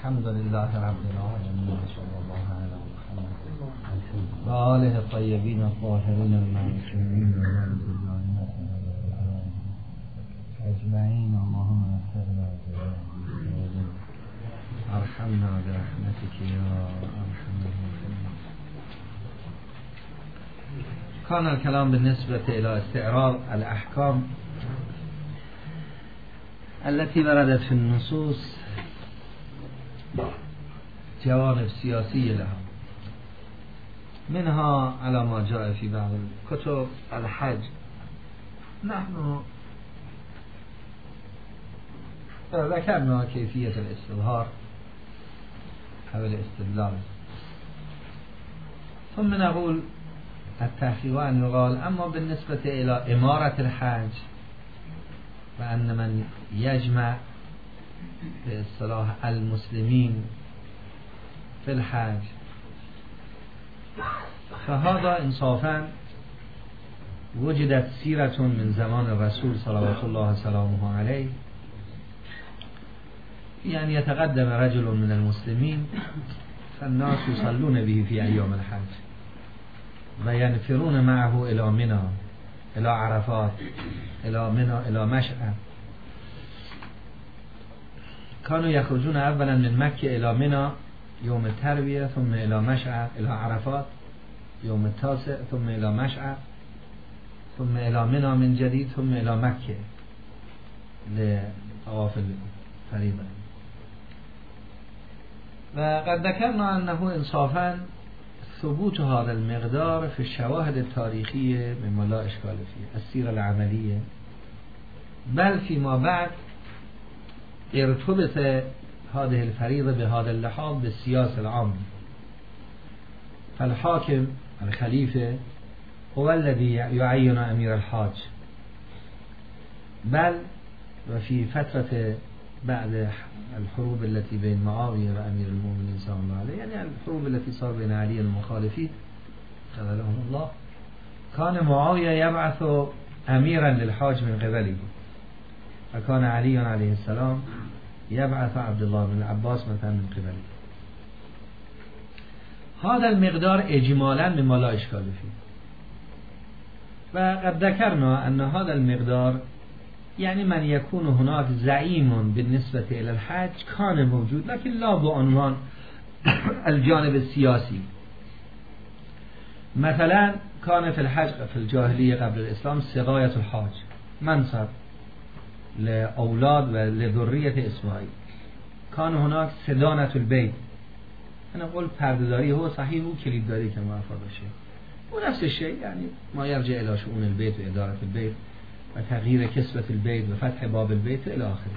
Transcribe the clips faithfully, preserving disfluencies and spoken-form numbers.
الحمد لله رب العالمين صلى الله على محمد وآله الطيبين الطاهرين المعصومين أجمعين. اللهم اغفرنا ارحمنا برحمتك يا ارحم الراحمين. كان الكلام بالنسبة إلى استعراض الأحكام التي وردت في النصوص جوانب سياسية لها، منها على ما جاء في بعض الكتب الحج. نحن ذكرنا كيفية الاستظهار أو الاستدلال، ثم نقول التحقيق أن يقال أما بالنسبة إلى إمارة الحج وأن من يجمع باصطلاح المسلمين في الحج فهذا إنصافا وجدت سيرة من زمان الرسول صلوات الله وسلامه عليه، يعني يتقدم رجل من المسلمين فالناس يصلون به في أيام الحج وينفرون معه إلى منى، إلى عرفات، إلى منى، إلى مشعر. كانوا يخرجون أولا من مكة إلى منى يوم التروية، ثم إلى مشعر، إلى عرفات يوم التاسع، ثم إلى مشعر، ثم إلى منى من جديد، ثم إلى مكة لطواف الفريضة. وقد ذكرنا أنه إنصافا ثبوت هذا المقدار في الشواهد التاريخية مما لا إشكال فيه، السيرة العملية، بل فيما بعد ارتبط هذه الفريضة بهذا اللحاظ بالسياسة العامة. فالحاكم الخليفة هو الذي يعين أمير الحاج، بل وفي فترة بعد الحروب التي بين معاوية وأمير المؤمنين صلى الله عليه، يعني الحروب التي صار بين علي والمخالفين خذلهم الله، كان معاوية يبعث أميرا للحاج من قبله، فكان علي عليه السلام يبعث عبد الله بن العباس مثلا من قبله. هذا المقدار إجمالا مما لا إشكال فيه. وقد ذكرنا أن هذا المقدار يعني من يكون هناك زعيم بالنسبة إلى الحج كان موجود، لكن لا بعنوان الجانب السياسي. مثلا كان في الحج في الجاهلية قبل الإسلام سقاية الحاج منصب لأولاد ولذرية إسماعيل. كان هناك سدانة البيت، أنا أقول پردهداری، هو صحيح هو کلیدداری كما أفضل الشيء، ونفس الشيء يعني ما يرجع إلى شؤون البيت وإدارة البيت وتغيير كسبة البيت وفتح باب البيت إلى آخره.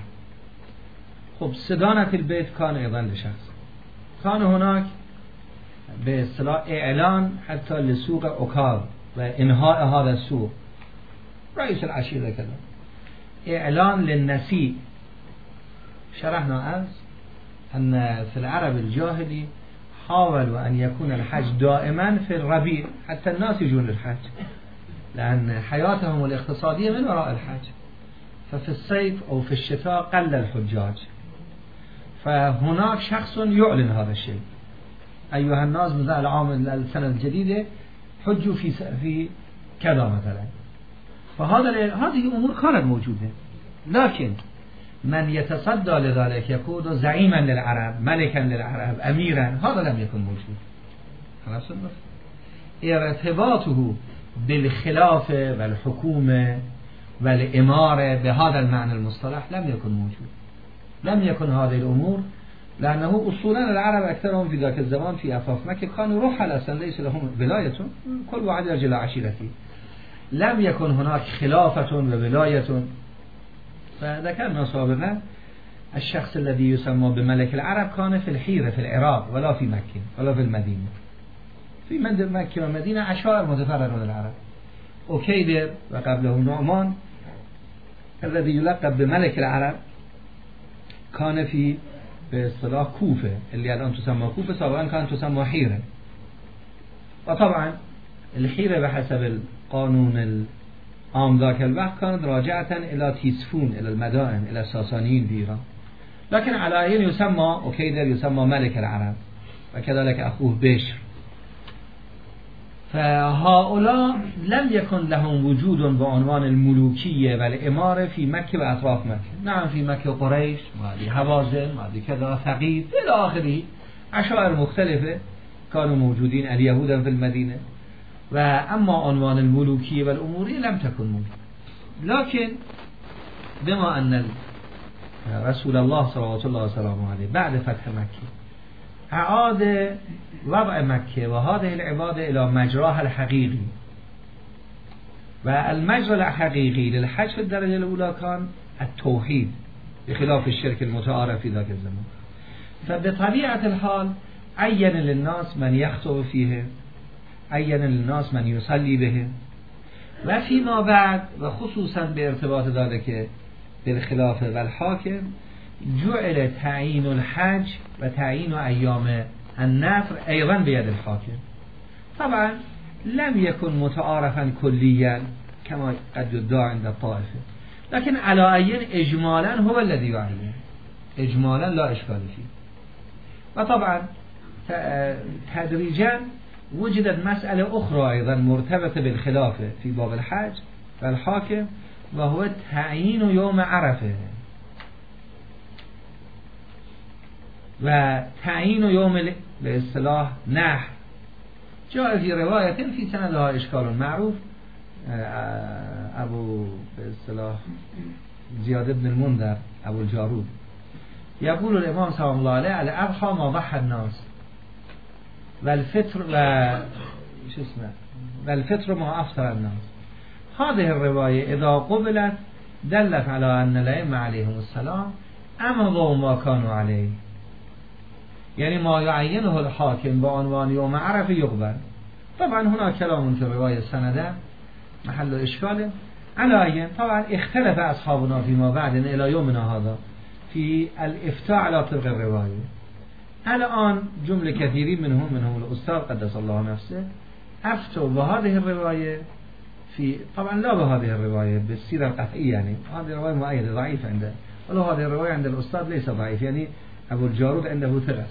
خب سدانة البيت كان أيضا لشخص. كان هناك باصطلاح إعلان حتى لسوق عكاظ وإنهاء هذا السوق، رئيس العشيرة كذا، إعلان للنسيء. شرحنا أمس أن في العرب الجاهلي حاولوا أن يكون الحج دائما في الربيع حتى الناس يجون للحج، لأن حياتهم الاقتصادية من وراء الحج، ففي الصيف أو في الشتاء قل الحجاج. فهناك شخص يعلن هذا الشيء: أيها الناس مثل العام السنة الجديدة حجوا في في كذا مثلا. فهذا هذه أمور كانت موجودة، لكن من يتصدى لذلك يكون زعيما للعرب، ملكا للعرب، أميرا، هذا لم يكن موجود. خلاص ارتباطه بالخلافة والحكومة والإمارة بهذا المعنى المصطلح لم يكن موجود، لم يكن هذه الأمور، لأنه أصولا العرب أكثرهم في ذاك الزمان في أفاف مكة كانوا رحل أصلا، ليس لهم ولاية، كل واحد يرجع لعشيرته، لم يكن هناك خلافة وولاية. فذكرنا سابقا الشخص الذي يسمى بملك العرب كان في الحيرة في العراق، ولا في مكة ولا في المدينة. في مكة والمدينة عشائر متفرقة من العرب. أكيدر وقبله نعمان الذي يلقب بملك العرب كان في باصطلاح كوفة، اللي الآن تسمى كوفة، سابقا كانت تسمى حيرة. وطبعا الحيرة بحسب القانون العام ذاك الوقت كانت راجعة إلى تيسفون، إلى المدائن، إلى الساسانيين في إيران. لكن على عين يسمى أكيدر يسمى ملك العرب وكذلك أخوه بشر. فهؤلاء لم يكن لهم وجود بعنوان الملوكية والإمارة في مكة وأطراف مكة. نعم في مكة قريش، مادي هوازن، مادي كذا ثقيف إلى آخره، عشائر مختلفة كانوا موجودين اليهود في المدينة، وأما عنوان الملوكية والأمورية لم تكن موجودة. لكن بما أن رسول الله صلى الله عليه وسلم عليه بعد فتح مكة أعاد وضع مكة وهذه العبادة إلى مجراها الحقيقي، والمجرى الحقيقي للحج في الدرجة الأولى كان التوحيد بخلاف الشرك المتعارف في ذاك الزمان. فبطبيعة الحال عين للناس من يخطب فيه، عين للناس من يصلي به، وفيما بعد وخصوصا بارتباط ذلك بالخلافة والحاكم جعل تعيين الحج وتعيين أيام النفر أيضا بيد الحاكم. طبعا لم يكن متعارفا كليا كما قد يدعى عند الطائفة، لكن على عين إجمالا هو الذي يعين، إجمالا لا إشكال فيه. وطبعا تدريجا وجدت مسألة أخرى أيضا مرتبطة بالخلافة في باب الحج والحاكم، وهو تعيين يوم عرفة وتعيين يوم باصطلاح نحر. جاء في رواية في سندها إشكال معروف، أبو باصطلاح زياد بن المنذر أبو الجارود يقول الإمام صلى الله عليه وسلم الأضحى ما ضحى الناس والفطر و شو اسمه والفطر ما أفطر الناس. هذه الرواية إذا قبلت دلت على أن الأئمة عليهم السلام أمضوا ما كانوا عليه، يعني ما يعينه الحاكم بعنوان يوم عرفة يقبل. طبعا هناك كلام في الرواية السندة محل إشكال على أي. طبعا اختلف أصحابنا فيما بعد إلى يومنا هذا في الإفتاء على طرق الرواية. الآن جملة كثيرين منهم منهم الأستاذ قدس الله نفسه أفتوا بهذه الرواية في، طبعا لا بهذه الرواية بالسيرة القطعية، يعني هذه الرواية مؤيدة ضعيفة عنده، ولو هذه الرواية عند الأستاذ ليس ضعيف، يعني أبو الجارود عنده ثقة.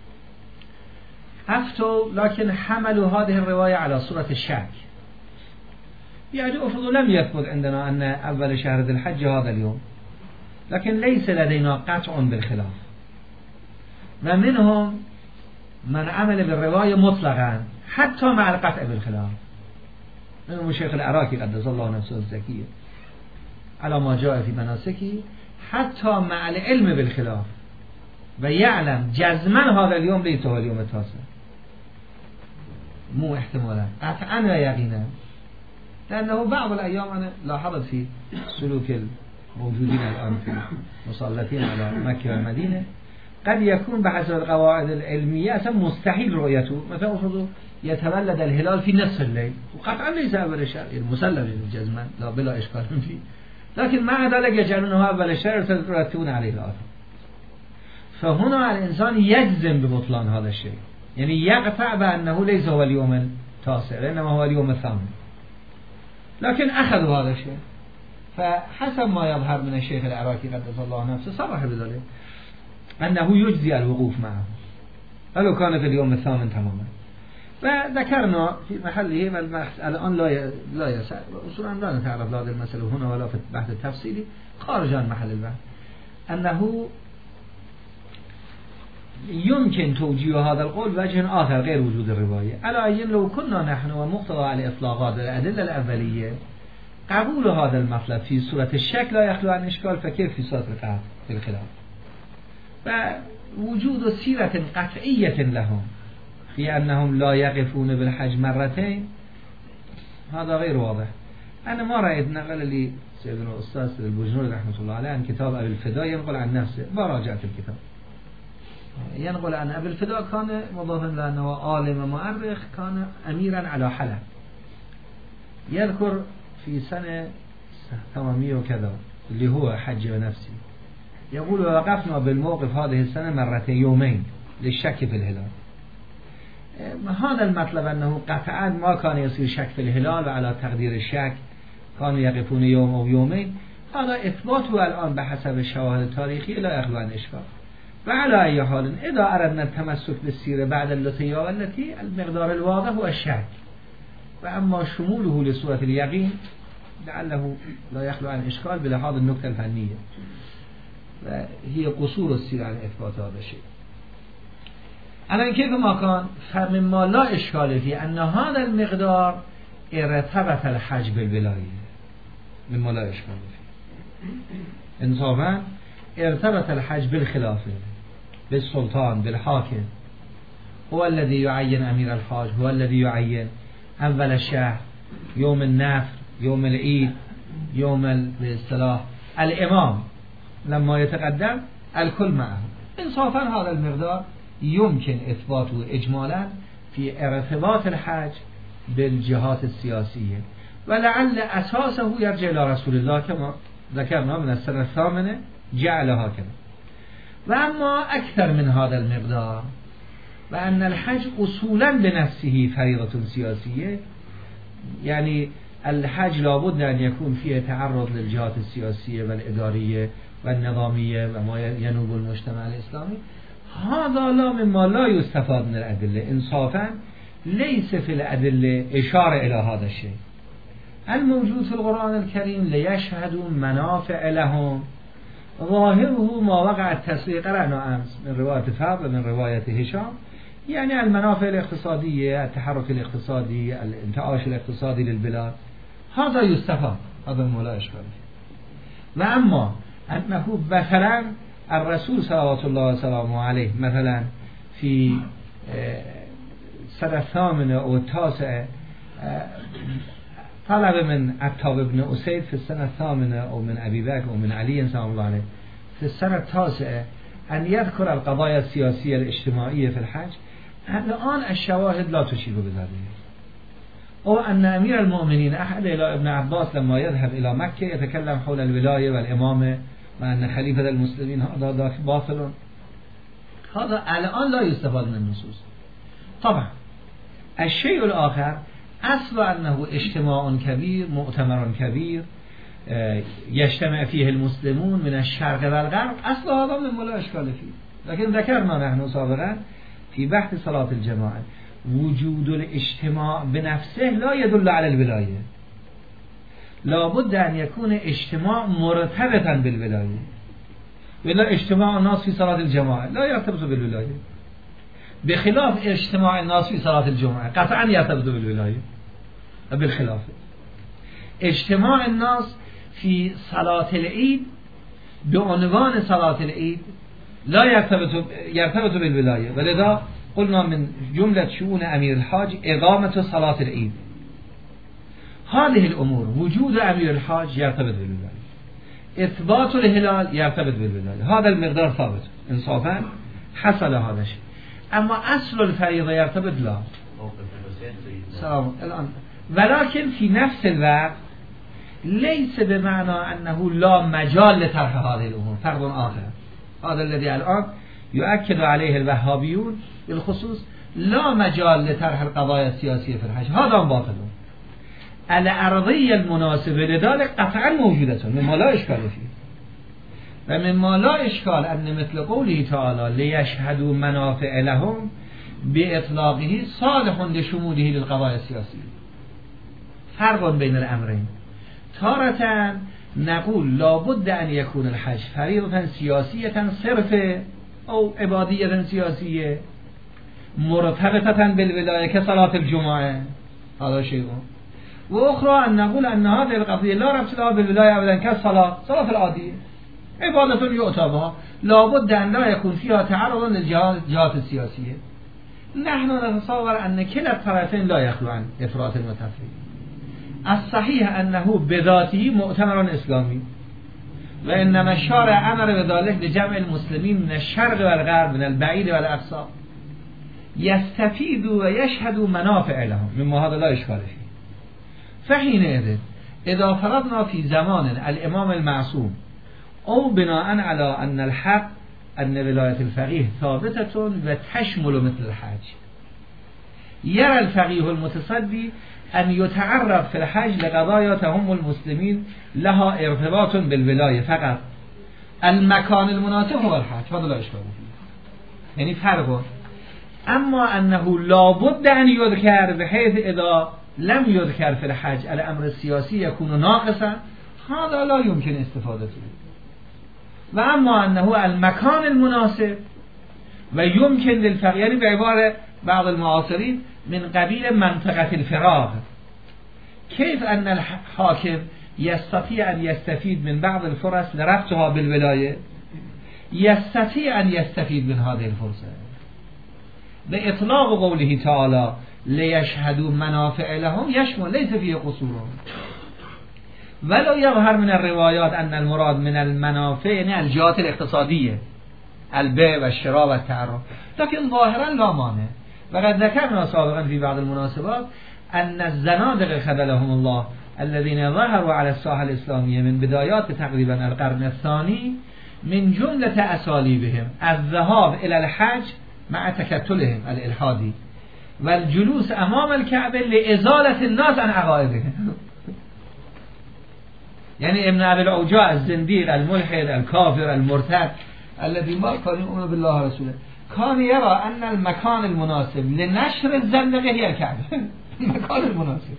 أفتوا لكن حملوا هذه الرواية على صورة الشك، يعني أفرضوا لم يثبت عندنا أن أول شهر ذي الحج هذا اليوم، لكن ليس لدينا قطع بالخلاف. ومنهم من عمل بالرواية مطلقا حتى مع القطع بالخلاف، منهم الشيخ العراقي قدس الله نفسه الزكية على ما جاء في مناسكه، حتى مع العلم بالخلاف ويعلم جزما هذا اليوم ليس هو اليوم التاسع، مو احتمالا قطعا ويقينا، لأنه بعض الأيام أنا لاحظت في سلوك الموجودين الآن في مسلطين على مكة والمدينة قد يكون بحسب القواعد العلمية أصلا مستحيل رؤيته. مثلا أفرضوا يتولد الهلال في نصف الليل وقطعا ليس أول الشهر، المسلم الجزمان لا بلا إشكال فيه، لكن مع ذلك يجعلونه أول الشهر ويرتبون عليه الآثار. فهنا الإنسان يجزم ببطلان هذا الشيء، يعني يقطع بأنه ليس هو اليوم التاسع إنما هو اليوم الثامن، لكن أخذوا هذا الشيء. فحسب ما يظهر من الشيخ العراقي قدس الله نفسه صرح بذلك أنه يجزي الوقوف معه ولو كان في اليوم الثامن تماما. وذكرنا في محله والبحث الآن لا لا يسع أصولا لا نتعرف هذه المسألة هنا ولا في البحث التفصيلي خارج عن محل البحث، أنه يمكن توجيه هذا القول وجه آخر غير وجود الرواية. على أي لو كنا نحن ومقتضى الإطلاقات والأدلة الأولية قبول هذا المطلب في صورة الشك لا يخلو عن إشكال، فكيف في صورة القطع في الخلاف؟ ووجود سيرة قطعية لهم في أنهم لا يقفون بالحج مرتين هذا غير واضح. أنا ما رأيت نقل لي سيدنا الأستاذ البجنوري رحمة الله عليه عن كتاب أبي الفداء ينقل عن نفسه، ما راجعت الكتاب، ينقل عن أبي الفداء كان مضافا لأنه عالم مؤرخ كان أميرا على حلب، يذكر في سنة ثمانمائة وكذا اللي هو حج بنفسه، يقول وقفنا بالموقف هذه السنة مرتين يومين للشك في الهلال. هذا المطلب أنه قطعا ما كان يصير شك في الهلال وعلى تقدير الشك كانوا يقفون يوم أو يومين، هذا اثباته الان به حسب شواهد تاریخی لا يخلو عن اشکال. و علی ای حال اذا اردنا التمسك بالسيره بعد اللطیه والتي المقدار الواضح هو الشك و اما شموله لصورة اليقين لعله لا يخلو عن اشکال بلحاظ النکته الفنیه و هي قصور السيره عن اثبات هذا الشيء. الان كيف ما كان فمما لا اشکال فيه ان هذا المقدار ارتبط الحج بالولايه مما لا اشکال فيه انصافا ارتبط الحج بالخلافه بالسلطان بالحاكم هو الذي يعين امير الحاج هو الذي يعين اول الشهر يوم النفر يوم العيد يوم باصطلاح الامام لما يتقدم الكل معه. انصافا هذا المقدار يمكن اثباته اجمالا في ارتباط الحج بالجهات السياسيه ولعل اساسه يرجع الى رسول الله كما ذكرنا من السنه الثامنه جعلها كما. واما اكثر من هذا المقدار وان الحج اصولا بنفسه فريضه سياسيه يعني الحج لابد ان يكون فيه تعرض للجهات السياسيه والاداريه والنظاميه وما ينوب المجتمع الاسلامي. هذا لا مما لا يستفاد من الادله انصافا ليس في الادله اشاره الى هذا الشيء الموجود في القرآن الكريم ليشهدوا منافع لهم ظاهره ما وقع التسويق قرأنا أمس من رواية فهد ومن رواية هشام يعني المنافع الاقتصادية التحرك الاقتصادي الانتعاش الاقتصادي للبلاد هذا يستفاد هذا ما لا إشكال فيه. وأما أنه مثلا الرسول صلوات الله وسلامه عليه مثلا في سنة الثامنة أو التاسعة طلب من عتاب بن أسيد في السنة الثامنة أو من أبي بكر أو من علي سلام الله عليه في السنة التاسعة أن يذكر القضايا السياسية الاجتماعية في الحج. الآن الشواهد لا تشير بذلك. أو أن أمير المؤمنين أحد إلى ابن عباس لما يذهب إلى مكة يتكلم حول الولاية والإمامة وأن خليفة المسلمين هذا ذاك باطل. هذا الآن لا يستفاد من النصوص. طبعا الشيء الآخر أصل أنه اجتماع كبير مؤتمر كبير يجتمع فيه المسلمون من الشرق والغرب أصل هذا من لا إشكال فيه. لكن ذكرنا نحن سابقا في بحث صلاة الجماعة وجود الاجتماع بنفسه لا يدل على الولاية لابد أن يكون اجتماع مرتبطا بالولاية ولا اجتماع الناس في صلاة الجماعة لا يرتبط بالولاية بخلاف اجتماع الناس في صلاة الجمعة قطعا يرتبط بالولاية بالخلاف اجتماع الناس في صلاة العيد بعنوان صلاة العيد لا يرتبط يرتبط بالولاية ولذا قلنا من جملة شؤون أمير الحاج إقامة صلاة العيد. هذه الأمور وجود أمير الحاج يرتبط بالولاية إثبات الهلال يرتبط بالولاية هذا المقدار ثابت انصافا حصل هذا الشيء. اما اصل الفريضه يرتبط لا سلام الان ولكن في نفس الوقت ليس بمعنى انه لا مجال لطرح هذه الامور فرق اخر هذا الذي الان يؤكد عليه الوهابيون بالخصوص لا مجال لطرح القضايا السياسيه في الحج هذا باطل. الارضيه المناسبه لذلك قطعا موجوده مما لا اشكال فيه و مما لا اشکال ان مثل قوله تعالی لیشهدوا منافع لهم باطلاقه صالح لشموله للقضايا السياسية. فرق بين الامرين تارة نقول لابد ان يكون الحج فريضة سياسية صرف او عبادية سياسية مرتبطة بالولاية كصلاة الجمعة هذا شيء واخرى ان نقول ان هذه القضية لا ربط لها بالولاية ابدا كالصلاة صلاة العادية عبادة يؤتى بها لابد أن لا يكون فيها تعرض للجهات السياسية. نحن نتصور أن كلا الطرفين لا يخلو عن إفراط وتفريط. الصحيح أنه بذاته مؤتمر إسلامي وإنما الشارع أمر بذلك لجمع المسلمين من الشرق والغرب من البعيد والأقصى يستفيدوا ويشهدوا منافع لهم مما هذا لا إشكال فيه. فحينئذ إذا فرضنا في زمان الإمام المعصوم أو بناء على أن الحق أن ولاية الفقيه ثابتة وتشمل مثل الحج يرى الفقيه المتصدي أن يتعرف في الحج لقضايا تهم المسلمين لها ارتباط بالولاية فقط. المكان المناسب هو الحج، هذا لا إشكال فيه، يعني فرقه. أما أنه لابد أن يذكر بحيث إذا لم يذكر في الحج الأمر السياسي يكون ناقصا، هذا لا يمكن استفادته. و اما انه المكان المناسب و يمكن للفقيه، یعنی به عبارة بعض المعاصرين من قبیل منطقة الفراغ. كيف أن الحاكم يستطيع أن يستفيد من بعض الفرص لربطها بالولاية؟ يستطيع أن يستفيد من هذه الفرصة بإطلاق قوله تعالى ليشهدوا منافع لهم، يشمل ليس فيه قصورهم. ولو يظهر من الروايات أن المراد من المنافع يعني الجهات الاقتصادية، البيع والشراء والتعرف، لكن ظاهرا لا مانع. وقد ذكرنا سابقا في بعض المناسبات أن الزنادقة خذلهم الله الذين ظهروا على الساحة الإسلامية من بدايات تقريبا القرن الثاني من جملة أساليبهم الذهاب إلى الحج مع تكتلهم الإلحادي والجلوس أمام الكعبة لإزالة الناس عن عقائدهم. يعني ابن أبي الأوجاع الزنديق الملحد الكافر المرتد الذي ما كان يؤمن بالله ورسوله كان يرى أن المكان المناسب لنشر الزندقة هي الكعبة. المكان المناسب.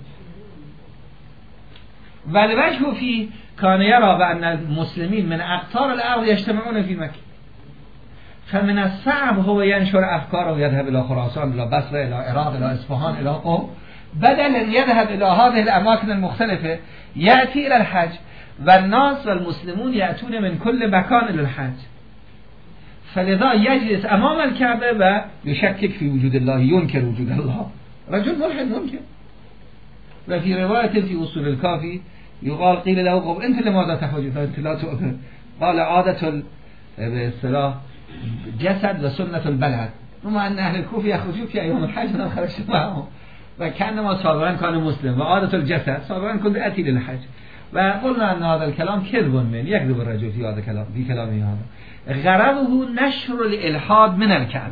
والوجه فيه كان يرى بأن المسلمين من أقطار الأرض يجتمعون في مكة، فمن الصعب هو ينشر أفكاره ويذهب إلى خراسان إلى بصره إلى عراق إلى إصفهان إلى قم، بدل أن يذهب إلى هذه الأماكن المختلفة يأتي إلى الحج، والناس والمسلمون يأتون من كل مكان إلى الحج. فلذا يجلس أمام الكعبة ويشكك في وجود الله، ينكر وجود الله. رجل ملحد ممكن. وفي رواية في أصول الكافي يقال قيل له قم أنت لماذا تحج؟ أنت لا تؤمن. قال عادة بالصلاة جسد وسنة البلد، وما أن أهل الكوفة يخرجون في أيام الحج أنا خرجت معهم، وكأنما سابقا كان مسلم وعادة الجسد سابقا كنت أتي للحج. وقلنا أن هذا الكلام كذب من يكذب الرجل في هذا الكلام في كلامه هذا. غرضه نشر الإلحاد من الكعبة،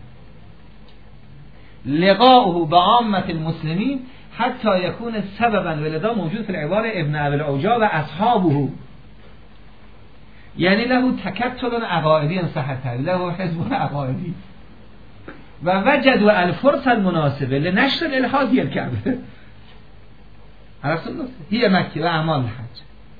لقاؤه بعامة المسلمين حتى يكون سببا، ولذا موجود في العبارة ابن أبي الأوجاع وأصحابه، يعني له تكتل عقائدي إن صح التعبير، له حزب عقائدي، ووجدوا الفرصة المناسبة لنشر الإلحاد هي الكعبة. هي مكة وأعمال الحج.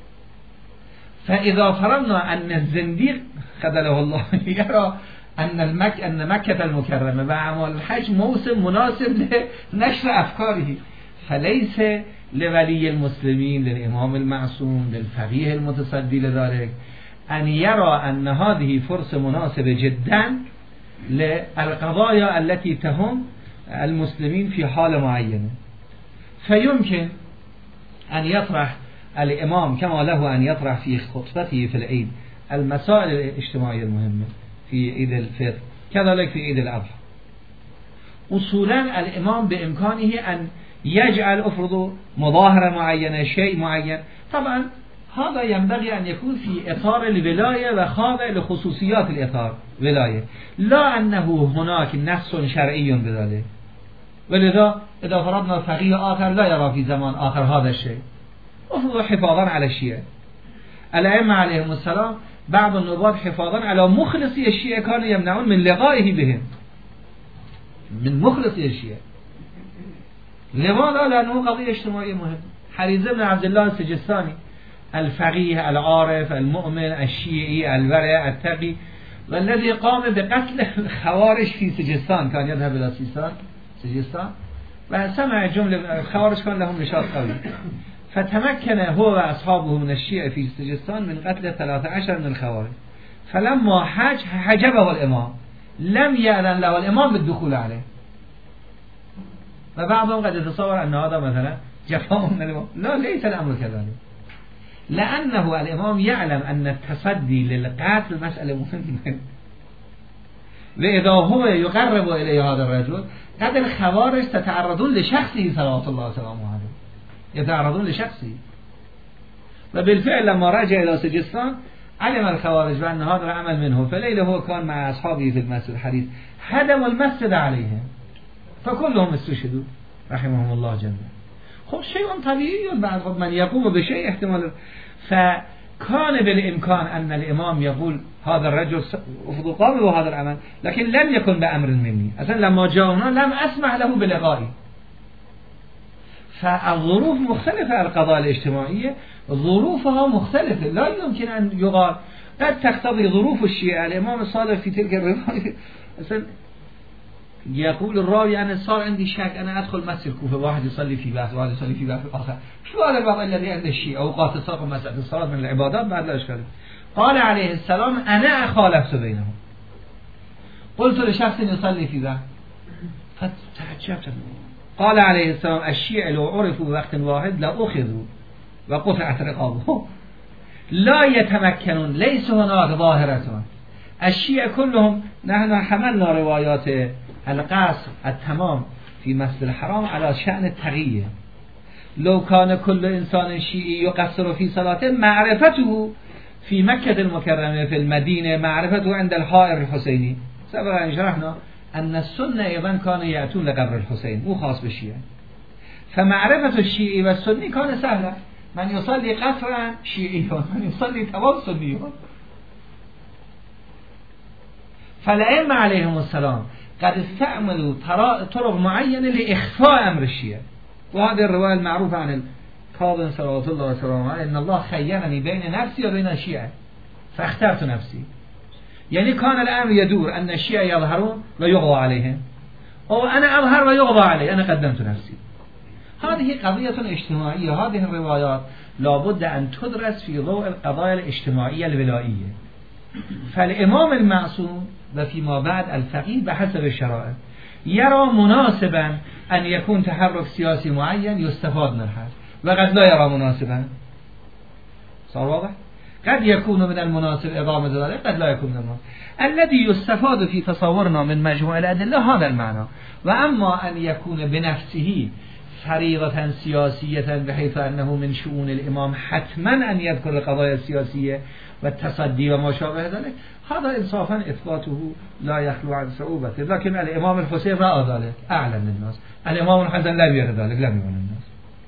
فإذا فرضنا أن الزنديق خذله الله يرى أن المك أن مكة المكرمة وأعمال الحج موسم مناسب لنشر أفكاره، فليس لولي المسلمين للإمام المعصوم للفقيه المتصدي لذلك أن يرى أن هذه فرصة مناسبة جدا للقضايا التي تهم المسلمين في حال معينة. فيمكن أن يطرح الإمام كما له أن يطرح في خطبته في العيد المسائل الاجتماعية المهمة في عيد الفطر، كذلك في عيد الأضحى. أصولا الإمام بإمكانه أن يجعل أفرض مظاهرة معينة شيء معين، طبعا هذا ينبغي أن يكون في إطار الولاية وخاضع لخصوصيات الإطار ولاية، لا أنه هناك نص شرعي بذلك. ولذا إذا فرضنا فقيه آخر لا يرى في زمان آخر هذا الشيء، أفرض حفاظا على الشيعة، الأئمة عليهم السلام بعض النواب حفاظا على مخلصي الشيعة كانوا يمنعون من لقائه بهم، من مخلصي الشيعة. لماذا؟ لأنه قضية اجتماعية مهمة. حريزة بن عبد الله السجستاني الفقيه العارف المؤمن الشيعي الورع التقي، والذي قام بقتل الخوارج في سجستان، كان يذهب إلى سيستان سجستان وسمع جملة الخوارج كان لهم نشاط قوي، فتمكن هو وأصحابه من الشيعة في سجستان من قتل ثلاثة عشر من الخوارج. فلما حج حجبه الإمام، لم يأذن له الإمام بالدخول عليه. وبعضهم قد يتصور أن هذا مثلا جفاء من الإمام، لا ليس الأمر كذلك، لأنه الإمام يعلم أن التصدي للقتل مسألة مهمة، وإذا هو يقرب إلى هذا الرجل قد الخوارج تتعرضون لشخصه صلوات الله وسلامه عليه، يتعرضون لشخصه. وبالفعل لما رجع إلى سجستان علم الخوارج بأن هذا العمل منه، فليلة هو كان مع أصحابه في المسجد الحديث، هدموا المسجد عليهم، فكلهم استشهدوا رحمهم الله جميعا. خب شيء طبيعي بعد من يقوم بشيء احتمال. فكان بالامكان ان الامام يقول هذا الرجل افضل قام بهذا العمل، لكن لم يكن بامر مني، اصلا لما جاء هنا لم اسمح له بلقائي. فالظروف مختلفة، القضايا الاجتماعية ظروفها مختلفة، لا يمكن أن يقال قد تقتضي ظروف الشيعة. الإمام الصادق في تلك الرواية مثلا يقول الراوي أنا صار عندي شك أنا أدخل مسجد الكوفة واحد يصلي في بحث واحد يصلي في بحث آخر، شو هذا الوضع الذي عند الشيعة؟ أوقات الصلاة ومسألة الصلاة من العبادات بعد لا إشكال. قال عليه السلام أنا خالفت بينهم، قلت لشخص يصلي في بحث فتعجبت. قال عليه السلام الشيعة لو عرفوا بوقت واحد لأخذوا وقطعت رقابهم لا يتمكنون ليس هناك ظاهرة. الشيعة كلهم نحن حملنا روايات القصر التمام في مسجد الحرام على شأن التقية. لو كان كل إنسان شيعي يقصر في صلاته معرفته في مكة المكرمة في المدينة معرفته عند الحائر الحسيني. سبقا شرحنا أن السنة أيضا كانوا يأتون لقبر الحسين مو خاص بالشيعة. فمعرفة الشيعي والسني كان سهلة، من يصلي قصرا شيعي ومن يصلي تمام سني. فالأئمة عليهم السلام قد استعملوا طرق معينة لإخفاء أمر الشيعة. وهذه الرواية المعروفة عن الكاظم صلوات الله وسلامه عليه إن الله خيرني بين نفسي وبين الشيعة فاخترت نفسي. يعني كان الأمر يدور أن الشيعة يظهرون ويغضى عليهم، أو أنا أظهر ويغضى علي، أنا قدمت نفسي. هذه قضية اجتماعية. هذه الروايات لابد أن تدرس في ضوء القضايا الاجتماعية الولائية. فالإمام المعصوم وفيما بعد الفقيه بحسب الشرائع يرى مناسبا أن يكون تحرك سياسي معين يستفاد من الحج، وقد لا يرى مناسبا. صار واضح؟ قد يكون من المناسب إضامة ذلك، قد لا يكون من المناسب. الذي يستفاد في تصورنا من مجموع الأدلة هذا المعنى. وأما أن يكون بنفسه فريضة سياسية بحيث أنه من شؤون الإمام حتما أن يذكر القضايا السياسية والتصدي وما شابه ذلك، هذا إنصافا إثباته لا يخلو عن صعوبته. لكن الإمام الحسين رأى ذلك أعلن للناس، الإمام الحسن لا يرى ذلك لم يرى الناس.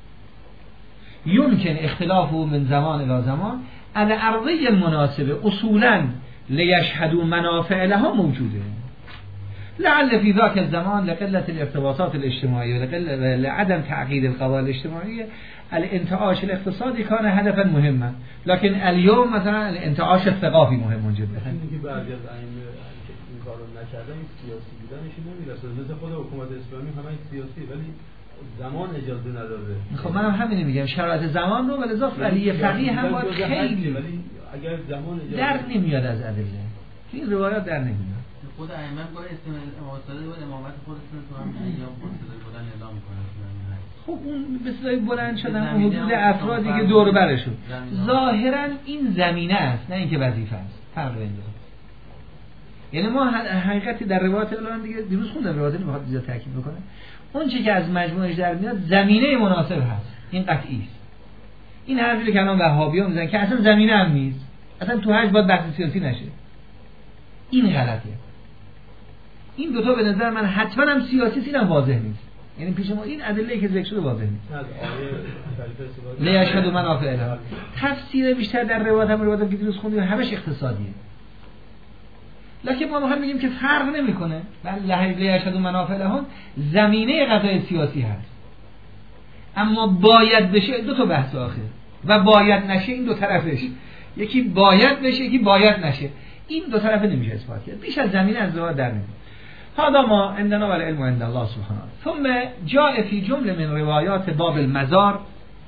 يمكن اختلافه من زمان إلى زمان. الأرضية المناسبة أصولا ليشهدوا منافع لهم موجودة، لعل في ذاك الزمان لقلة الارتباطات الاجتماعية ولعدم تعقيد القضايا الاجتماعية الانتعاش الاقتصادي كان هدفا مهما، لكن اليوم مثلا الانتعاش الثقافي مهم جدا. اینکه بعضی از ائمه این کارو نکردن سیاسی بودنش نمیرسه، مثل خود حکومت اسلامی همه سیاسی ولی زمان اجازه نداره. خب منم همین میگم شرایط زمان رو، ولی اضافه ولی فقیه هم باید خیلی ولی اگر زمان اجازه در نمیاد از ادله. این روایات در نمیاد. خود ائمه باید استماع و امامت خودشون تو هم ایام خودشون بودن اعلام کنن. خب اون به صدای بلند شدن حدود افرادی که دور برشون ظاهرا این زمینه است نه اینکه وظیفه است. فرق بین دو. یعنی ما حقیقتی در روایات الان دیگه دیروز خوندم روایات رو بخواد زیاد تاکید بکنه، اون چیزی که از مجموعش در میاد زمینه مناسب هست، این قطعی است. این حرفی که الان وهابی‌ها میزنن که اصلا زمینه هم نیست، اصلا تو حج باید بحث سیاسی نشه، این غلطه. این دو تا به نظر من حتما هم سیاسی است، اینم واضح نیست. یعنی پیش ما این ادله که ذکر شده واضح نیست. لیشهدوا منافع لهم. تفسیر بیشتر در روایت هم روایت که دیروز خوندیم همش اقتصادیه. لکن ما هم میگیم که فرق نمیکنه. بله لیشهدوا منافع لهم زمینه قضای سیاسی هست. اما باید بشه دو تا بحث آخر و باید نشه این دو طرفش. یکی باید بشه یکی باید نشه. این دو طرف نمیشه اثبات کرد. بیش از زمینه از روایت در نمیاد. هذا ما عندنا والعلم عند الله سبحانه. ثم جاء في جمله من روايات باب المزار،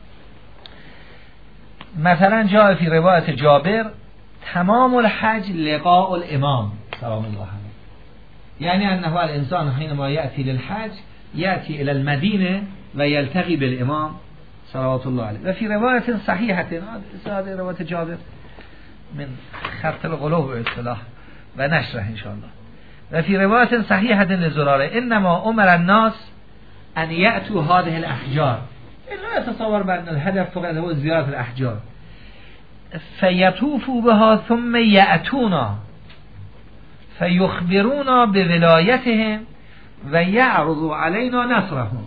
مثلا جاء في رواية جابر تمام الحج لقاء الامام سلام الله عليه، يعني أنه الإنسان حينما يأتي للحج يأتي إلى المدينة ويلتقي بالإمام صلوات الله عليه. وفي رواية صحيحة، هذه رواية جابر من خط الغلو باصطلاح و نشره إن شاء الله. وفي رواية صحيحة لزرارة إنما أمر الناس أن يأتوا هذه الأحجار، لا يتصور بأن الهدف فقط هو زيارة الأحجار، فيطوفوا بها ثم يأتونا فيخبرونا بولايتهم و یعرض علینا نصرهم،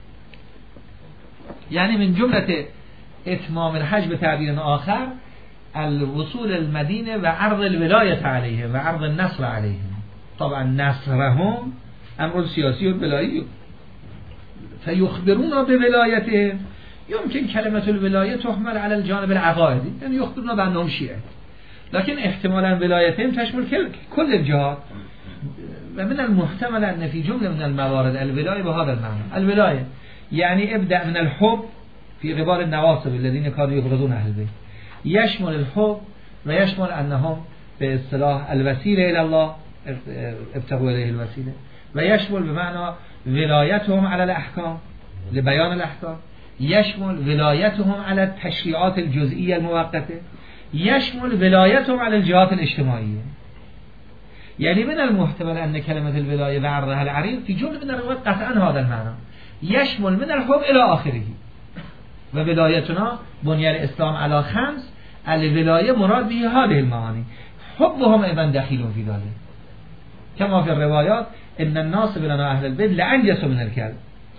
یعنی من جمله اتمام الحج به تعبیر آخر الوصول المدینه و عرض الولایت علیه و عرض النصر علیه. طبعا نصرهم امر سیاسی و ولایی فیخبرونا به ولایته. يمكن كلمة الولاية تحمل على الجانب العقائدي، يعني يخبرنا بأنهم شيعة، لكن احتمالا ولايتهم تشمل كل الجهات. ومن المحتمل أن في جملة من الموارد الولاية بهذا المعنى. الولاية يعني ابدأ من الحب في غبار النواصب الذين كانوا يبغضون أهل البيت، يشمل الحب ويشمل أنهم باصطلاح الوسيلة إلى الله ابتغوا إليه الوسيلة، ويشمل بمعنى ولايتهم على الأحكام لبيان الأحكام، يشمل ولايتهم على التشريعات الجزئية المؤقتة، يشمل ولايتهم على الجهات الاجتماعية. يعني من المحتمل أن كلمة الولاية وعرضها العريض في جملة من الروايات قطعا هذا المعنى، يشمل من الحب إلى آخره. وولايتنا بني الإسلام على خمس، الولاية مراد به هذه المعاني، حبهم أيضا دخيل في ذلك، كما في الروايات إن الناس لنا أهل البيت لأنجس من الكلب.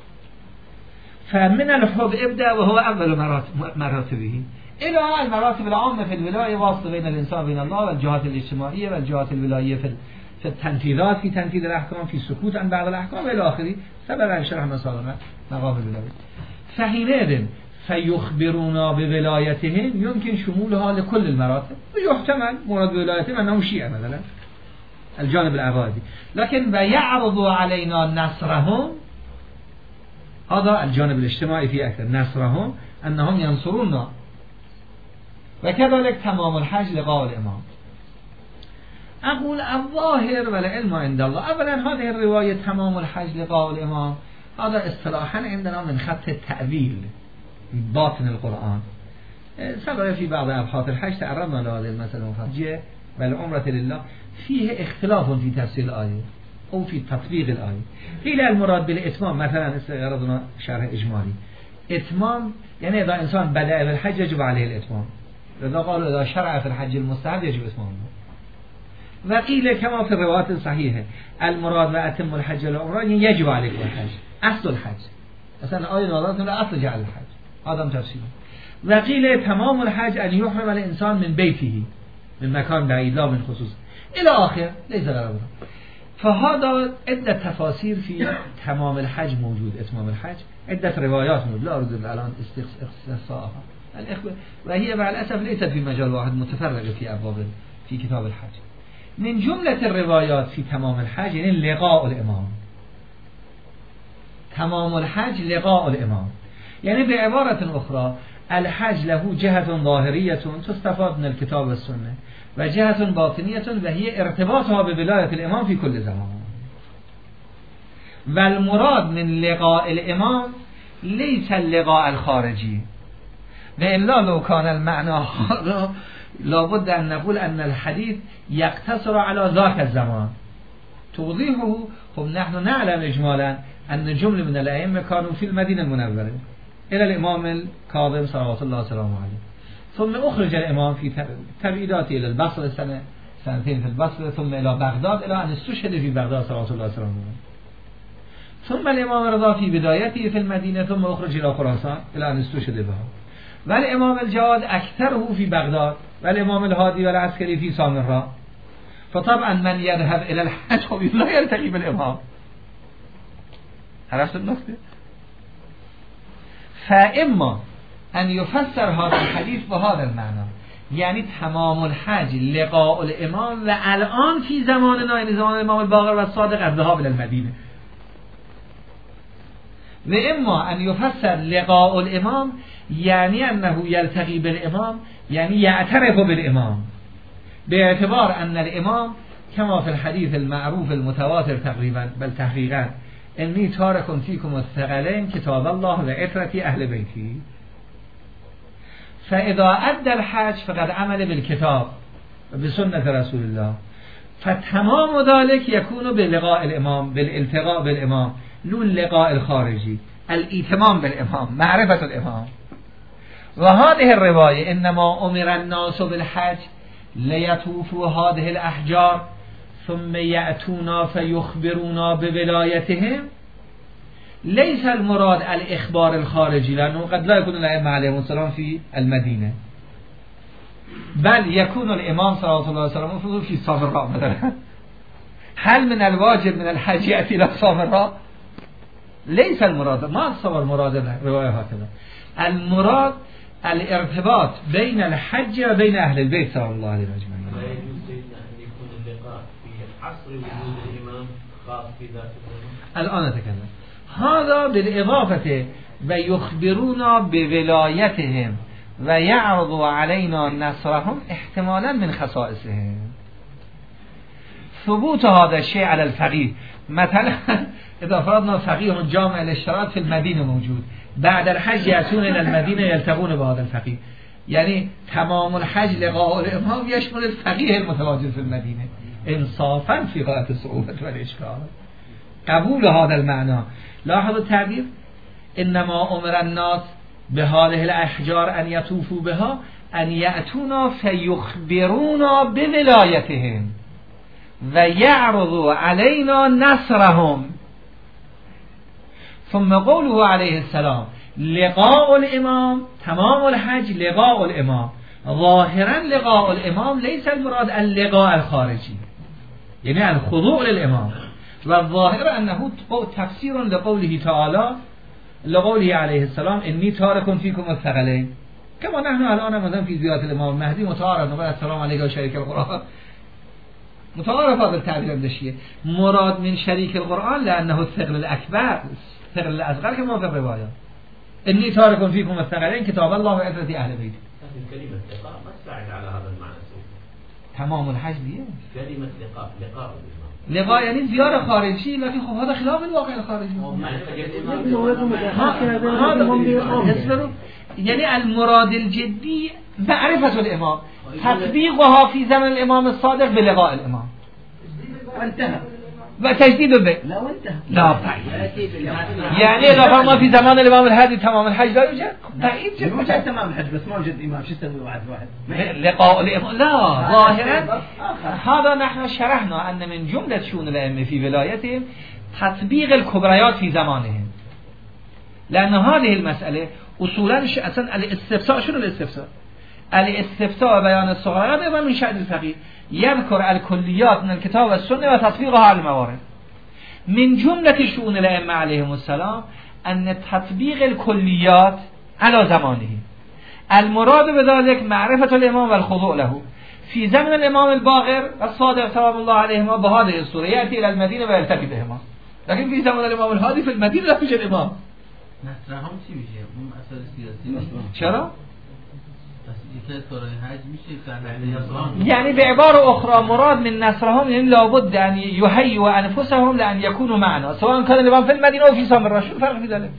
فمن الحب ابدأ وهو أول مراتبه إلى المراتب العامة في الولاية، واسطة بين الإنسان وبين الله، والجهات الاجتماعية والجهات الولاية في في التنفيذات، في تنفيذ الأحكام، في سكوت عن بعض الأحكام إلى آخره. سبب شرح مسائل مقام الولاية. فحينئذ فيخبرونا بولايتهم يمكن شمولها لكل المراتب، ويحتمل مراد ولايتهم أنهم شيعة مثلا الجانب العقائدي، لكن ويعرض علينا نصرهم هذا الجانب الاجتماعي في أكثر، نصرهم أنهم ينصروننا. وكذلك تمام الحج لقاء الإمام. أقول الظاهر والعلم عند الله. أولا هذه الرواية تمام الحج لقاء الإمام هذا اصطلاحا عندنا من خط التأويل باطن القرآن. سبق في بعض أبحاث الحج تعرضنا لهذه المسألة المفرجة والعمرة لله، فيه اختلاف في تفسير الآية أو في تطبيق الآية. قيل المراد بالإتمام مثلا استعرضنا شرح إجمالي، إتمام يعني إذا إنسان بدأ بالحج يجب عليه الإتمام، إذا قالوا إذا شرع في الحج المستحب يجب إتمامه. وقيل كما في الروايات الصحيحة المراد وأتم الحج والعمرة يجب عليك الحج، أصل الحج، مثلا آية نازلة على أصل جعل الحج، هذا تفسيره. وقيل تمام الحج أن يحرم الإنسان من بيته من مكان بعيد لا من خصوص إلى آخر ليس غير. فهذا عدة تفاسير في تمام الحج موجود، إتمام الحج عدة روايات موجود لا أريد الآن استقصاءها الإخوة، وهي مع الأسف ليست في مجال واحد، متفرقة في أبواب في كتاب الحج. من جملة الروايات في تمام الحج يعني لقاء الإمام، تمام الحج لقاء الإمام، يعني بعبارة أخرى الحج له جهة ظاهرية تستفاد من الكتاب والسنة، وجهة باطنية وهي ارتباطها بولاية الإمام في كل زمان. والمراد من لقاء الإمام ليس اللقاء الخارجي، وإلا لو كان المعنى هذا لابد أن نقول أن الحديث يقتصر على ذاك الزمان. توضيحه خب نحن نعلم إجمالا أن جملة من الأئمة كانوا في المدينة المنورة إلى الإمام الكاظم صلوات الله وسلامه عليه، ثم أخرج الإمام في تبعيداته إلى البصرة سنة سنتين في البصرة، ثم إلى بغداد إلى أن استشهد في بغداد صلوات الله وسلامه عليه. ثم الإمام رضا في بدايته في المدينة، ثم أخرج إلى خراسان إلى أن استشهد بها. والإمام الجواد أكثره في بغداد، والإمام الهادي والعسكري في سامراء. فطبعا من يذهب إلى الحج لا يلتقي بالإمام. عرفت النقطة؟ فإما أن يفسر هذا الحديث بهذا المعنى، يعني تمام الحج لقاء الإمام، والآن في زماننا يعني زمان الإمام الباقر والصادق الذهاب إلى المدينة. وإما أن يفسر لقاء الإمام يعني أنه يلتقي بالإمام، يعني يعترف بالإمام، باعتبار أن الإمام كما في الحديث المعروف المتواتر تقريبا بل تحقيقا إني تارك فيكم الثقلين كتاب الله وعترة أهل بيتي. فإذا أدى الحج فقد عمل بالكتاب وبسنة رسول الله، فتمام ذلك يكون بلقاء الإمام، بالالتقاء بالإمام، لو اللقاء الخارجي، الإتمام بالإمام، معرفة الإمام. وهذه الرواية إنما أمر الناس بالحج ليطوفوا هذه الأحجار ثم یأتونا فیخبرونا بولایتهم لیس المراد الاخبار الخارجی لانه قد لا يكون الائمه علیهم السلام في المدینه بل يكون الامام صلی الله علیه و سلم في سامراء مثلا. هل من الواجب من الحج يأتي الى سامراء؟ ليس المراد، ما صار المراد الروايه هكذا. المراد الارتباط بين الحج وبين اهل البيت صلى الله عليه وسلم. لا يجوز ان يكون اللقاء في عصر وجود الامام خاص بذات الان اتكلم هذا بالاضافه ويخبرونا بولايتهم ويعرض علينا نصرهم احتمالا من خصائصهم. ثبوت هذا الشيء على الفقيه مثلا اذا فرضنا فقيه جامع الاشتراك في المدينه موجود بعد الحج يأتون الى المدينه يلتقون بهذا الفقيه، يعني تمام الحج لقاء الامام يشمل الفقيه المتواجد في المدينه انصافا في غايه الصعوبه والاشكال. قبول هذا المعنى لاحظوا التعبير انما امر الناس بهذه الاحجار ان يطوفوا بها ان يأتونا فيخبرونا بولایتهم و یعرضوا علینا نصرهم. ثم قوله علیه السلام لقاء الامام تمام الحج لقاء الامام. ظاهرا لقاء الامام ليس المراد اللقاء الخارجي يعني الخضوع للامام، والظاهر انه تفسير لقوله تعالى لقوله عليه السلام اني تارك فيكم الثقلين كما نحن الان مثلا في زيارة الامام المهدي متعارف نقول السلام عليك شريك القرآن متعارف هذا التعبير بدشيه. مراد من شريك القرآن لأنه الثقل الأكبر الثقل الأصغر كما في الرواية إني تارك فيكم الثقلين كتاب الله وعترة أهل بيته. لكن كلمة لقاء ما تساعد على هذا المعنى سوء. تمام الحج ديه كلمة لقاء لقاء الإمام لقاء يعني زيارة خارجي لكن خب هذا خلاف الواقع الخارجي. يعني المراد الجدي معرفة الإمام تطبيقها في زمن الإمام الصادق بلقاء الإمام وانتهى وتجديد به لا وانتهى لا بعيد يعني إذا فرضنا في زمان الإمام الهادي تمام الحج لا يوجد بعيد جدا تمام الحج بس ما وجد إمام شو يسوي واحد واحد لقاء الإمام لا ظاهرا هذا نحن شرحنا أن من جملة شؤون الأئمة في ولايتهم تطبيق الكبريات في زمانهم، لأن هذه المسألة أصولا أصلا الاستفتاء شنو الاستفتاء؟ الاستفتاء بيان الصغرات و من شأن الفقيه يذكر الكليات من الكتاب والسنة وتطبيقها على الموارد. من جملة شؤون الأئمة عليهم السلام أن تطبيق الكليات على زمانه المراد بذلك معرفة الإمام والخضوع له. في زمن الإمام الباقر الصادق سلام الله عليهما بهذه الصورة يأتي إلى المدينة ويلتقي بهما، لكن في زمن الإمام الهادي في المدينة لا يوجد إمام. نصرهم چی میشه؟ اون اثر سیاسی چرا؟ يعني بعبارة أخرى مراد من نصرهم يعني لابد أن يهيئوا أنفسهم لأن يكونوا معنا سواء كان الإمام في المدينة أو في سامراء. شو الفرق في ذلك؟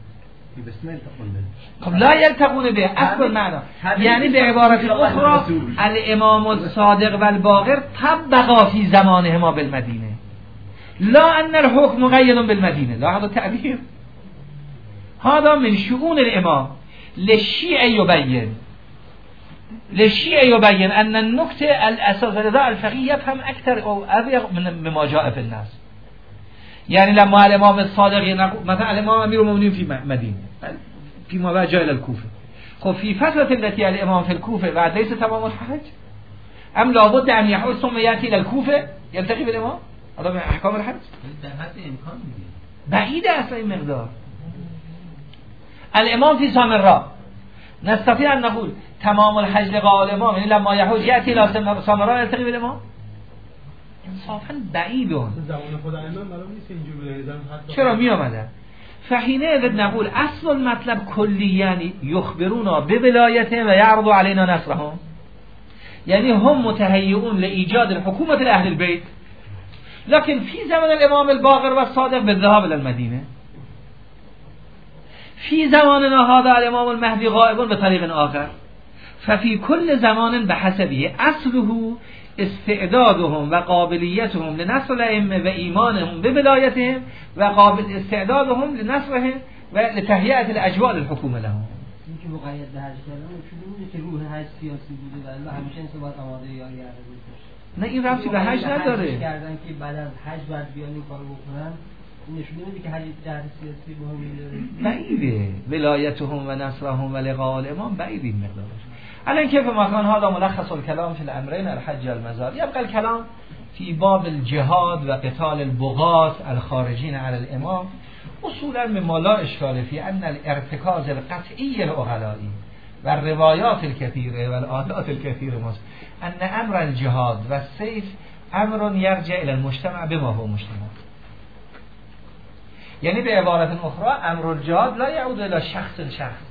لا يلتقون به أصل المعنى يعني بعبارة أخرى الإمام الصادق والباقر طبقا في زمانهما بالمدينة لا أن الحكم مقيد بالمدينة. لا هذا التعبير هذا من شؤون الإمام. للشيعة يبين للشيعة يبين أن النكتة الأساس لذا الفقيه يفهم أكثر أو أبيغ من مما جاء في الناس. يعني لما الإمام الصادق مثلا الإمام أمير المؤمنين في مدينة فيما بعد جاء إلى الكوفة، خب في فترة التي الإمام في الكوفة بعد ليس تمام الحج أم لابد أن يحول ثم يأتي إلى الكوفة يلتقي بالإمام؟ هذا من أحكام الحج بعيدة أصلا المقدار. الإمام في سامراء نستطيع أن نقول تمام الحج لقاء الإمام يعني لما يحوج يأتي إلى سامراء يلتقي بالإمام انصافا بعيد. چرا می آمده؟ فحينئذ نقول اصل المطلب كليا يخبرونا بولايته ويعرض علينا نصرهم، يعني هم متهيئون لإيجاد الحكومة لأهل البيت، لكن في زمن الإمام الباقر والصادق بالذهاب إلى المدينة. في زماننا هذا الإمام المهدي غائب بطريق آخر. ففي كل زمان بحسبه اصله استعدادهم و قابلیتهم لنصر الائمه و ایمانهم بولایتهم و قابل استعدادهم لنصرهم و لتهیئه الاجواء للحكومه لهم. این که مقید به حج کردن شده بوده که روح حج سیاسی بوده و الله همیشه این باید آماده یاری عربی باشه. نه این ربطی به حج نداره. کردن که بعد از حج باید بیان این کارو بکنن، نشون میده که حج جهت سیاسی مهمی داره. بعیده ولایتهم و نصرهم و لقاء الامام بعید این مقدارش. الان كيف ما كان هذا ملخص الكلام في الامرين الحج والمزار. يبقى الكلام في باب الجهاد وقتال البغاة الخارجين على الامام. اصولا مما لا اشكال في ان الارتكاز القطعي العقلائي والروايات الكثيره والآيات الكثيره مصر ان امر الجهاد والسيف امر يرجع الى المجتمع بما هو مجتمع. يعني بعبارة أخرى امر الجهاد لا يعود الى شخص شخص.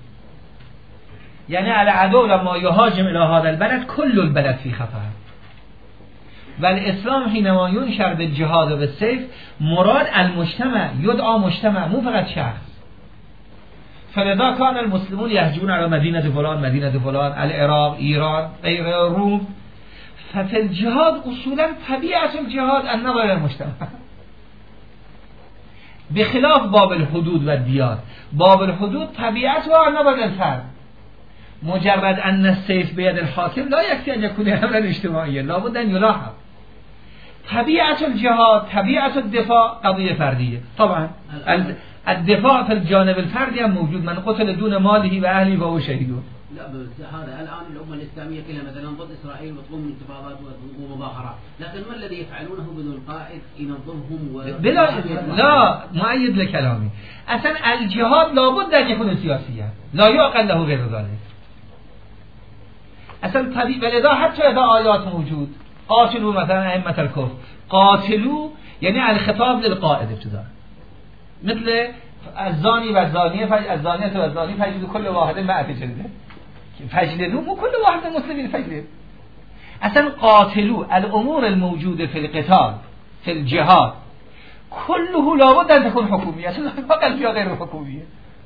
يعني العدو لما يهاجم الى هذا البلد كل البلد في خطر. والاسلام حينما ينشر بالجهاد وبالسيف مراد المجتمع يدعى مجتمع مو فقط شخص. فلذا كان المسلمون يهجمون على مدينة فلان مدينة فلان العراق إيران غير روم. ففي الجهاد أصولا طبيعة الجهاد النظر إلى المجتمع بخلاف باب الحدود والديار. باب الحدود طبيعتها النظر إلى الفرد. مجرد أن السيف بيد الحاكم لا يكفي أن يكون أمرا اجتماعيا، لابد أن يلاحظ. طبيعة الجهاد طبيعة الدفاع قضية فردية. طبعا الدفاع في الجانب الفردي هم موجود، من قتل دون ماله وأهله فهو شهيد. لا بس هذا الآن الأمة الإسلامية كلها مثلا ضد إسرائيل وتقوم انتفاضات ومظاهرات، لكن ما الذي يفعلونه بدون قائد ينظمهم و... بلا لا مؤيد لكلامي. أصلا الجهاد لابد أن يكون سياسيا، لا يعقل له غير ذلك. اصلا طبیعی ولذا حتی اذا آیات موجود قاتلوا مثلا ائمة الكفر، قاتلوا یعنی الخطاب للقائد ابتدا، مثل الزانی و الزانیه الزانیه و الزانی فجلدوا كل واحد مئة جلده، فجلدوا مو كل واحد مسلمين فجلد. اصلا قاتلوا الامور الموجوده في القتال في الجهاد كله لابد ان تكون حكوميه، اصلا فقط فيها غير حكوميه.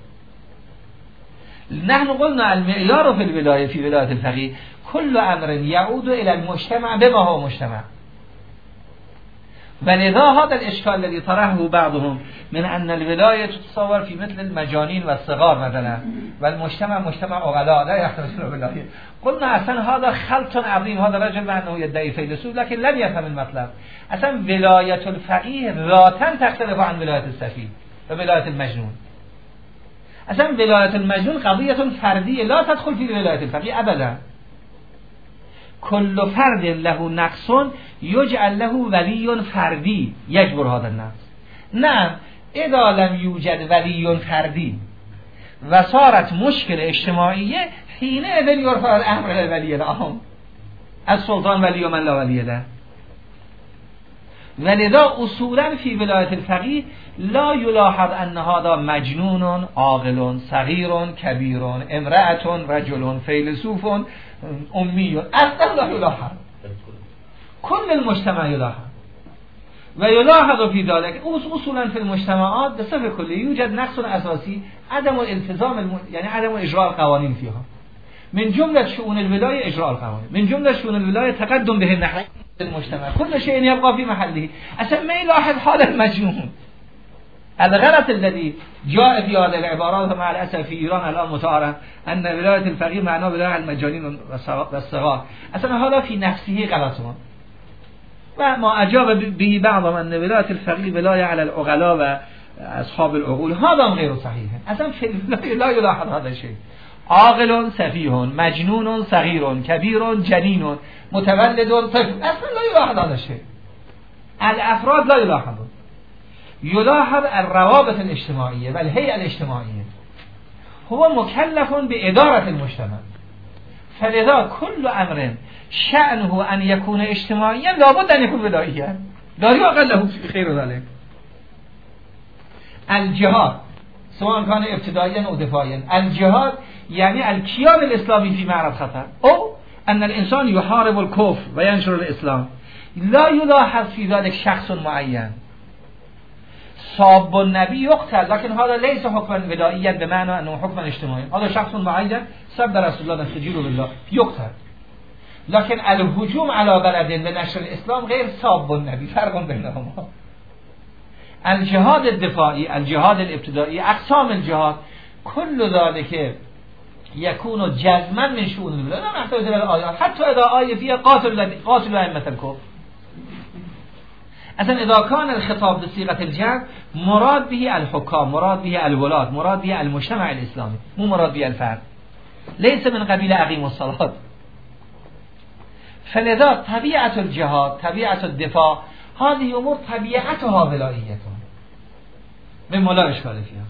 نحن قلنا المعيار في الولاية في ولاية الفقيه كل أمر يعود إلى المجتمع بما هو مجتمع. ولذا هذا الإشكال الذي طرحه بعضهم من أن الولاية تتصور في مثل المجانين والصغار مثلا والمجتمع مجتمع عقلاء لا يحتمل الولاية. قلنا أصلا هذا خلط عظيم. هذا رجل مع أنه يدعي فيلسوف لكن لم يفهم المطلب. أصلا ولاية الفقيه ذاتا تختلف عن ولاية السفيه وولاية المجنون. اصلا ولاية المجنون قضية فردية لا تدخل في ولاية الفقيه ابدا. كل فرد له نقص يجعل له ولي فردي يجبر هذا النقص. نعم اذا لم يوجد ولي فردي وصارت مشكلة اجتماعية حينئذ يرفع الامر الى الولي العام. السلطان ولي من لا ولي له. ولذا اصولا في ولاية الفقيه لا يلاحظ ان هذا مجنون عاقل صغير كبير امرأة رجل فيلسوف امي، اصلا لا يلاحظ. كل المجتمع يلاحظ ويلاحظ في ذلك اصولا في المجتمعات بصفة كلية يوجد نقص اساسي عدم الالتزام الم... يعني عدم اجراء القوانين فيها. من جملة شؤون الولاية اجراء القوانين، من جملة شؤون الولاية تقدم به النحو المجتمع، كل شيء يبقى في محله. اصلا ما يلاحظ حال المجنون. الغلط الذي جاء في هذه العبارات مع الاسف في ايران الان متعارف ان ولاية الفقيه معناه ولاية المجانين والصغار، اصلا هذا في نفسه غلط. وما اجاب به بعضهم ان ولاية الفقيه ولاية على العقلاء واصحاب العقول، هذا غير صحيح. اصلا في الولاية لا يلاحظ هذا الشيء. عاقل سفيه مجنون صغير كبير جنين متولد طفل، اصلا لا يلاحظ هذا الشيء. الافراد لا يلاحظون. يلاحظ الروابط الاجتماعية والهيئة الاجتماعية. هو مكلف بإدارة المجتمع. فلذا كل أمر شأنه أن يكون اجتماعيا لابد أن يكون ولائيا، لا يعقل له خير ذلك. الجهاد سواء كان ابتدائيا أو دفاعيا، الجهاد يعني الكيان الإسلامي في معرض خطر، أو أن الإنسان يحارب الكفر وينشر الإسلام. لا يلاحظ في ذلك شخص معين. صاب النبي يقتل لكن هذا ليس حكما ولائيا بمعنى أنه حكما اجتماعي. هذا شخص معين سب رسول الله نستجير بالله يقتل. لكن الهجوم على بلد ونشر الإسلام غير صاب النبي، فرق بينهما. الجهاد الدفاعي، الجهاد الابتدائي، أقسام الجهاد كل ذلك يكون جزما من شؤون البلاد لا نحتاج إلى الآيات حتى إذا آية فيها قاتل قاتل أئمة الكفر. اصلا اذا كان الخطاب بصيغه الجر مراد به الحكام، مراد به الولاة، مراد به المجتمع الاسلامي، مو مراد به الفرد، ليس من قبيل اقيموا الصلاة. فلذا طبيعة الجهاد، طبيعة الدفاع، هذه امور طبيعتها ولائية مما لا اشكال فيها.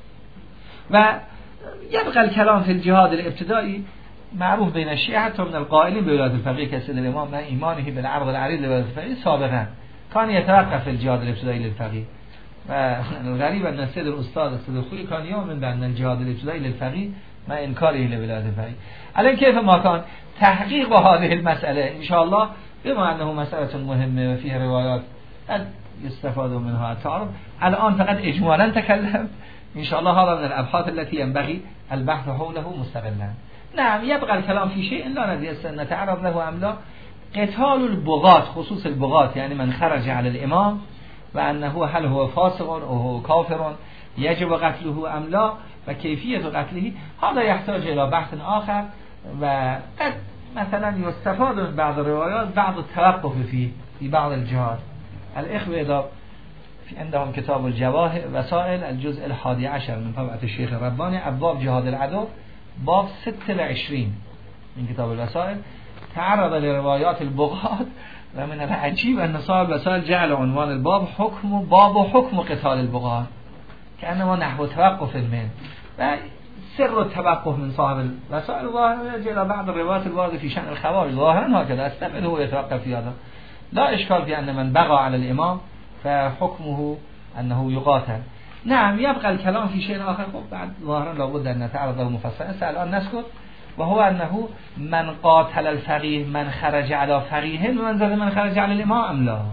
و يبقى الكلام في الجهاد الابتدائي معروف بين الشيعة حتى من القائلين بولاية الفقيه كسيد الامام من ايمانه بالعرض العريض لولاية الفقيه سابقا كان يتوقف في الجهاد الابتدائي للفقيه. والغريب ان السيد الاستاذ السيد الخوئي كان يؤمن بان الجهاد الابتدائي للفقيه مع انكاره لولاية الفقيه. الان كيف ما كان تحقيق هذه المسألة ان شاء الله بما انه مسألة مهمة وفيها روايات قد يستفاد منها التعارض، الان فقط اجمالا تكلم ان شاء الله هذا من الابحاث التي ينبغي البحث حوله مستقلا. نعم يبقى الكلام في شيء لا ندري نتعرض له ام لا، قتال البغاة خصوص البغاة يعني من خرج على الامام وانه هل هو فاسق او هو كافر يجب قتله ام لا وكيفية قتله، هذا يحتاج الى بحث اخر وقد مثلا يستفاد من بعض الروايات بعض التوقف فيه في بعض الجهات. الإخوة إذا في عندهم كتاب الجواهر وسائل الجزء الحادي عشر من طبعة الشيخ الرباني أبواب جهاد العدو باب ستة وعشرين من كتاب الوسائل تعرض لروايات البغاة، ومن العجيب أن صاحب الوسائل جعل عنوان الباب حكم باب حكم قتال البغاة كأنما نحو توقف من و سر التوقف من صاحب الوسائل ظاهرا يجي إلى بعض الروايات الواردة في شأن الخوارج ظاهرا هكذا استبعد هو يتوقف في هذا، لا إشكال في أن من بغى على الإمام فحكمه أنه يقاتل. نعم يبقى الكلام في شيء آخر بعد ظاهرا لابد أن نتعرض له مفصلا الآن نسكت، وهو أنه من قاتل الفقيه من خرج على فقيه بمنزلة من خرج على الإمام أم لا.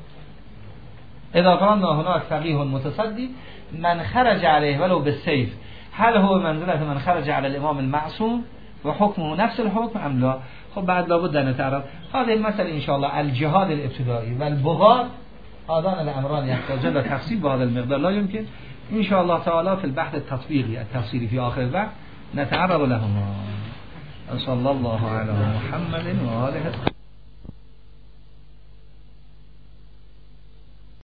إذا قلنا هناك فقيه متصدي من خرج عليه ولو بالسيف هل هو منزلة من خرج على الإمام المعصوم وحكمه نفس الحكم أم لا؟ خب بعد لابد أن نتعرض هذه المسألة إن شاء الله. الجهاد الابتدائي والبغاة هذان الأمران يحتاجون إلى تفصيل بهذا المقدار، لا يمكن إن شاء الله تعالى في البحث التطبيقي التفصيلي في آخر البحث نتعرض لهما. صلى الله على محمد وآله